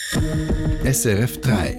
SRF 3.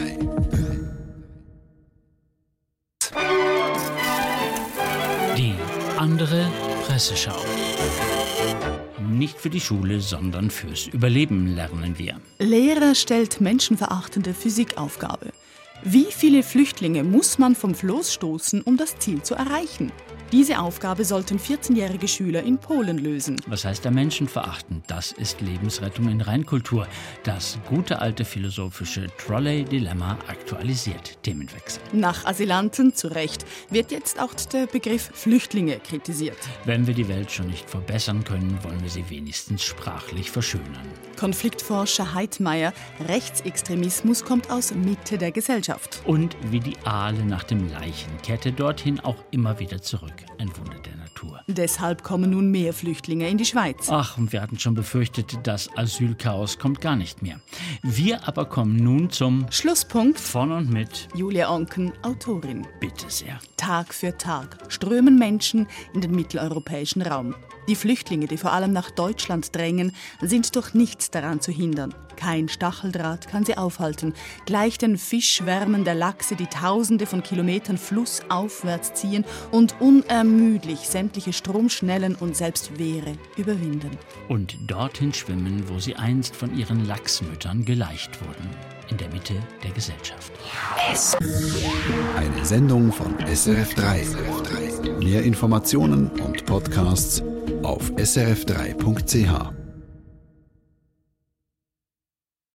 Die andere Presseschau. Nicht für die Schule, sondern fürs Überleben lernen wir. Lehrer stellt menschenverachtende Physikaufgabe. Wie viele Flüchtlinge muss man vom Floß stoßen, um das Ziel zu erreichen? Diese Aufgabe sollten 14-jährige Schüler in Polen lösen. Was heißt da menschenverachtend? Das ist Lebensrettung in Reinkultur. Das gute alte philosophische Trolley-Dilemma aktualisiert. Themenwechsel. Nach Asylanten, zu Recht, wird jetzt auch der Begriff Flüchtlinge kritisiert. Wenn wir die Welt schon nicht verbessern können, wollen wir sie wenigstens sprachlich verschönern. Konfliktforscher Heidmeier, Rechtsextremismus kommt aus Mitte der Gesellschaft. Und wie die Aale nach dem Leichen kehrt er dorthin auch immer wieder zurück. Ein Wunder der Natur. Deshalb kommen nun mehr Flüchtlinge in die Schweiz. Ach, und wir hatten schon befürchtet, das Asylchaos kommt gar nicht mehr. Wir aber kommen nun zum Schlusspunkt von und mit Julia Onken, Autorin. Bitte sehr. Tag für Tag strömen Menschen in den mitteleuropäischen Raum. Die Flüchtlinge, die vor allem nach Deutschland drängen, sind durch nichts daran zu hindern. Kein Stacheldraht kann sie aufhalten. Gleich den Fischschwärmen der Lachse, die Tausende von Kilometern flussaufwärts ziehen und unermüdlich sämtliche Stromschnellen und selbst Wehre überwinden. Und dorthin schwimmen, wo sie einst von ihren Lachsmüttern geleicht wurden. In der Mitte der Gesellschaft. Eine Sendung von SRF 3. Mehr Informationen und Podcasts auf srf3.ch.